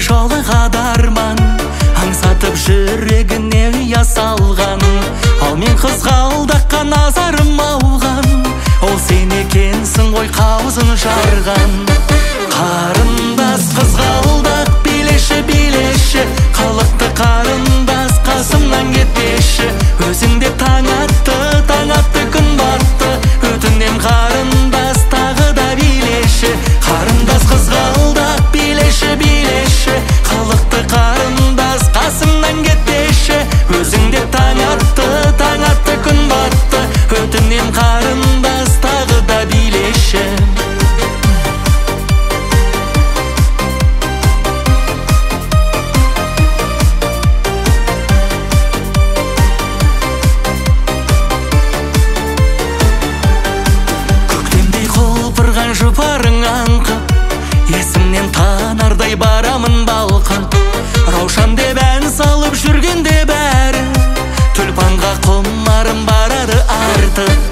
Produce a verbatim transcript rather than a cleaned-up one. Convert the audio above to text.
жолы қадарман, аңсатып жүрегіне ұя салған. Ал мен қызғалдаққа назарым ауған, ол сен екенсің ғой қауызын жарған. Қарындас қызғалдақ билеші, билеші, қалықты қарындас қасымнан кетпеші. Өзіңде таң атты, таң атты күн батты, өтінем қарындас тағы да билеші. Қарындас қызғалдақ билеші, билеші, қалықты қарындас қасымнан кетпеші. Өзіңде таң атты, таң атты күн батты, өтінем қарындас тағы да билеші. Жұпарың аңқып, есімнен танардай барамын балқып. Раушан деп ән салып жүргенде бәрі, түлпанға құмарым барады артып.